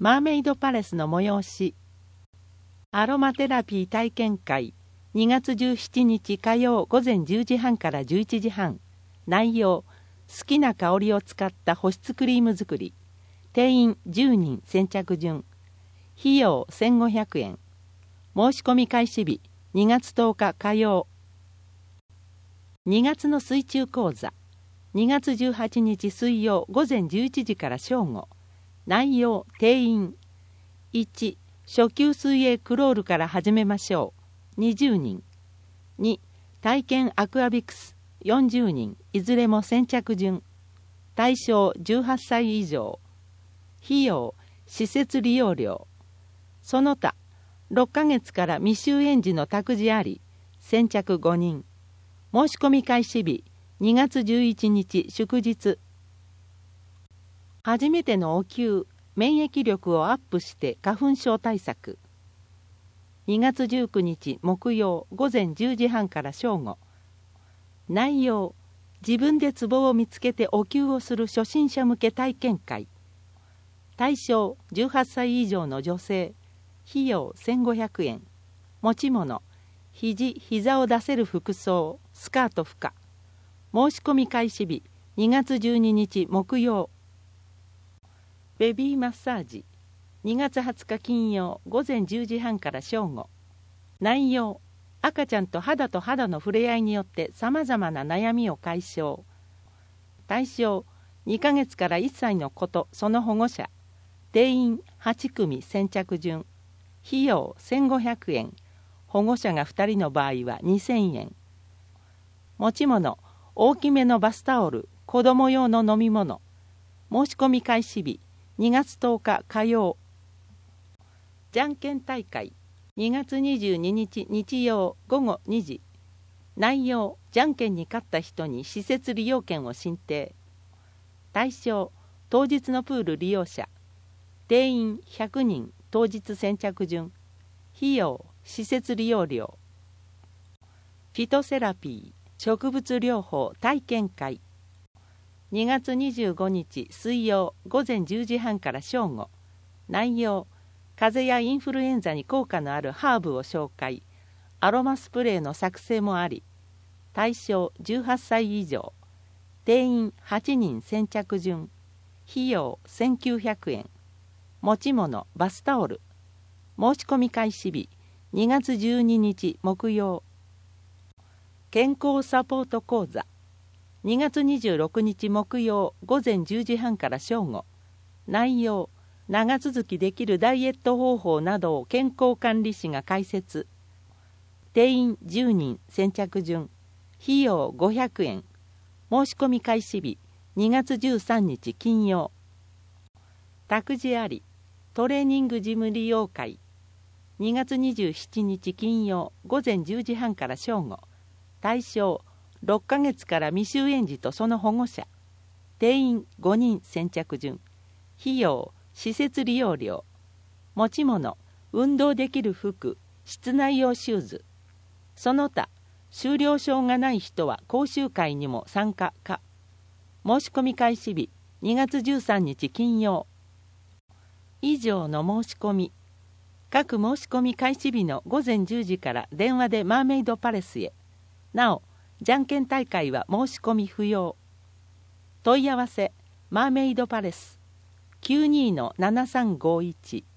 マーメイドパレスの催し。アロマテラピー体験会2月17日火曜午前10時半から11時半。内容、好きな香りを使った保湿クリーム作り。定員10人先着順。費用1500円。申し込み開始日2月10日火曜。2月の水中講座。2月18日水曜午前11時から正午。内容、定員。1、初級水泳クロールから始めましょう。20人。2、体験アクアビクス。40人。いずれも先着順。対象18歳以上。費用、施設利用料。その他、6ヶ月から未就園児の託児あり。先着5人。申し込み開始日2月11日祝日。初めてのお灸、免疫力をアップして花粉症対策。2月19日木曜午前10時半から正午。内容、自分でツボを見つけてお灸をする初心者向け体験会。対象18歳以上の女性。費用1500円。持ち物、膝を出せる服装、スカート負荷。申し込み開始日2月12日木曜。ベビーマッサージ。2月20日金曜午前10時半から正午。内容、赤ちゃんと肌の触れ合いによってさまざまな悩みを解消。対象2ヶ月から1歳の子とその保護者。定員8組先着順。費用1500円。保護者が2人の場合は2000円。持ち物、大きめのバスタオル、子供用の飲み物。申し込み開始日2月10日火曜。じゃんけん大会2月22日日曜午後2時。内容、じゃんけんに勝った人に施設利用券を申請。対象、当日のプール利用者。定員100人当日先着順。費用、施設利用料。フィトセラピー、植物療法体験会。2月25日水曜午前10時半から正午。内容、風邪やインフルエンザに効果のあるハーブを紹介。アロマスプレーの作成もあり。対象18歳以上。定員8人先着順。費用1900円。持ち物、バスタオル。申し込み開始日2月12日木曜。健康サポート講座。2月26日木曜午前10時半から正午。内容、長続きできるダイエット方法などを健康管理士が解説。定員10人先着順。費用500円。申し込み開始日2月13日金曜。託児あり、トレーニングジム利用会。2月27日金曜午前10時半から正午。対象6ヶ月から未就園児とその保護者。定員5人先着順。費用、施設利用料。持ち物、運動できる服、室内用シューズ。その他、修了証がない人は講習会にも参加可。申し込み開始日2月13日金曜。以上の申し込み。各申し込み開始日の午前10時から電話でマーメイドパレスへ。なお、じゃんけん大会は申し込み不要。問い合わせマーメイドパレス 92-7351